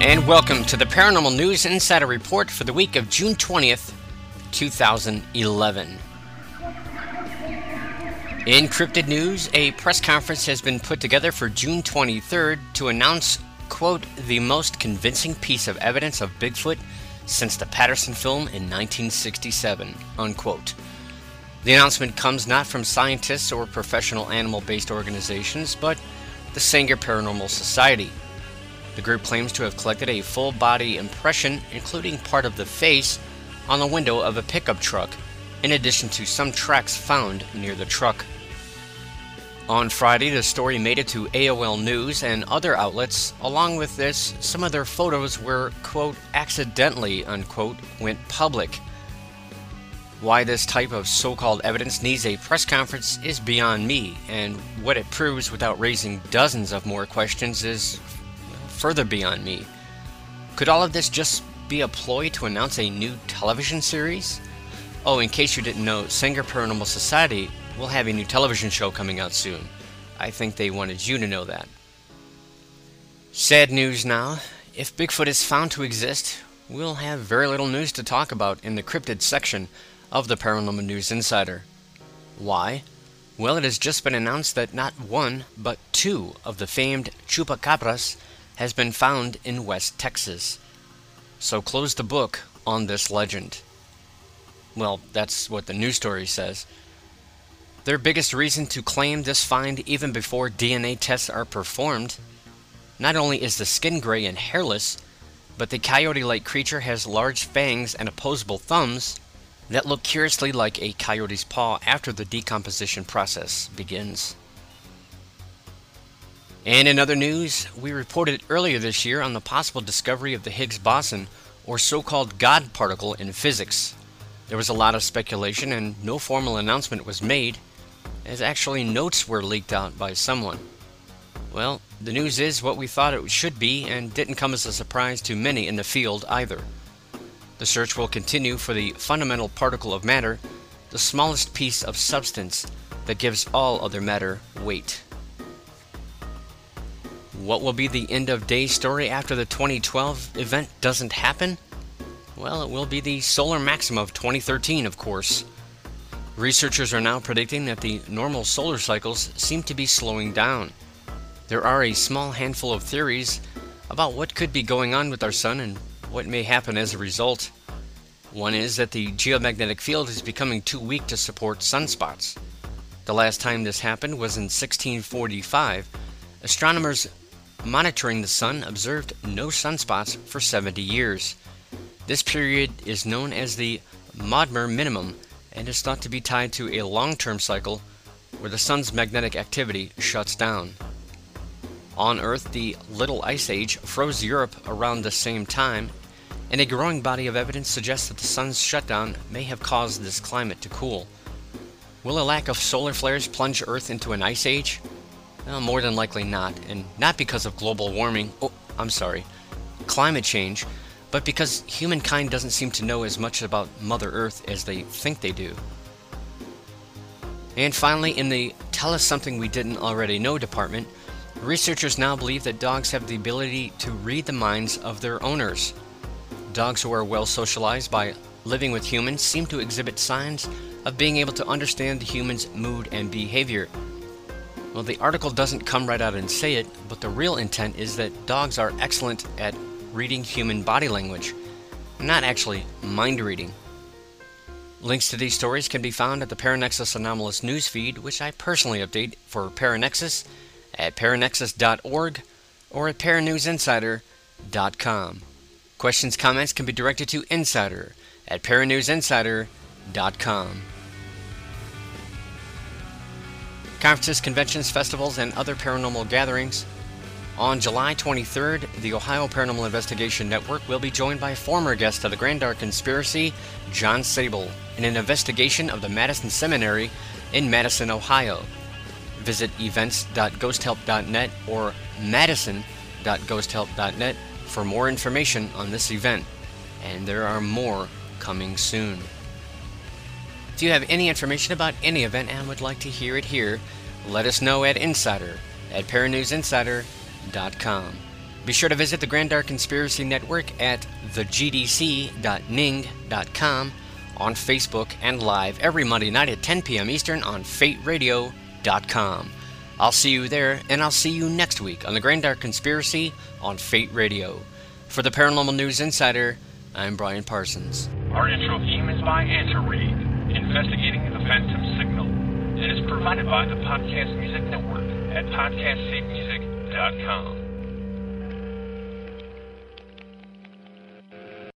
And welcome to the Paranormal News Insider Report for the week of June 20th, 2011. In cryptid news, a press conference has been put together for June 23rd to announce, quote, the most convincing piece of evidence of Bigfoot since the Patterson film in 1967, unquote. The announcement comes not from scientists or professional animal-based organizations, but the Sanger Paranormal Society. The group claims to have collected a full-body impression, including part of the face, on the window of a pickup truck, in addition to some tracks found near the truck. On Friday, the story made it to AOL News and other outlets. Along with this, some of their photos were, quote, accidentally, unquote, went public. Why this type of so-called evidence needs a press conference is beyond me, and what it proves without raising dozens of more questions is further beyond me. Could all of this just be a ploy to announce a new television series? Oh, in case you didn't know, Sanger Paranormal Society will have a new television show coming out soon. I think they wanted you to know that. Sad news now. If Bigfoot is found to exist, we'll have very little news to talk about in the cryptid section of the Paranormal News Insider. Why? Well, it has just been announced that not one, but two of the famed chupacabras has been found in West Texas. So close the book on this legend. Well, that's what the news story says. Their biggest reason to claim this find even before DNA tests are performed: not only is the skin gray and hairless, but the coyote-like creature has large fangs and opposable thumbs that look curiously like a coyote's paw after the decomposition process begins. And in other news, we reported earlier this year on the possible discovery of the Higgs boson, or so-called God particle in physics. There was a lot of speculation and no formal announcement was made, as actually notes were leaked out by someone. Well, the news is what we thought it should be and didn't come as a surprise to many in the field either. The search will continue for the fundamental particle of matter, the smallest piece of substance that gives all other matter weight. What will be the end of day story after the 2012 event doesn't happen? Well, it will be the solar maximum of 2013, of course. Researchers are now predicting that the normal solar cycles seem to be slowing down. There are a small handful of theories about what could be going on with our sun and what may happen as a result. One is that the geomagnetic field is becoming too weak to support sunspots. The last time this happened was in 1645. Astronomers monitoring the sun observed no sunspots for 70 years. This period is known as the Modmer minimum and is thought to be tied to a long-term cycle where the sun's magnetic activity shuts down. On Earth, the Little Ice Age froze Europe around the same time, and a growing body of evidence suggests that the sun's shutdown may have caused this climate to cool. Will a lack of solar flares plunge Earth into an ice age? Well, more than likely not, and not because of global warming, climate change, but because humankind doesn't seem to know as much about Mother Earth as they think they do. And finally, in the Tell Us Something We Didn't Already Know department, researchers now believe that dogs have the ability to read the minds of their owners. Dogs who are well socialized by living with humans seem to exhibit signs of being able to understand the human's mood and behavior. Well, the article doesn't come right out and say it, but the real intent is that dogs are excellent at reading human body language, not actually mind reading. Links to these stories can be found at the Paranexus Anomalous newsfeed, which I personally update for Paranexus at paranexus.org or at paranewsinsider.com. Questions, comments can be directed to Insider at paranewsinsider.com. Conferences, conventions, festivals, and other paranormal gatherings. On July 23rd, the Ohio Paranormal Investigation Network will be joined by former guest of the Grand Dark Conspiracy, John Sable, in an investigation of the Madison Seminary in Madison, Ohio. Visit events.ghosthelp.net or madison.ghosthelp.net for more information on this event, and there are more coming soon. If you have any information about any event and would like to hear it here, let us know at Insider at paranewsinsider.com. Be sure to visit the Grand Dark Conspiracy Network at thegdc.ning.com, on Facebook, and live every Monday night at 10 p.m. Eastern on fateradio.com. I'll see you there, and I'll see you next week on the Grand Dark Conspiracy on Fate Radio. For the Paranormal News Insider, I'm Brian Parsons. Our intro theme is by Antareed, Investigating the Phantom Signal, and is provided by the Podcast Music Network at podcastsavemusic.com.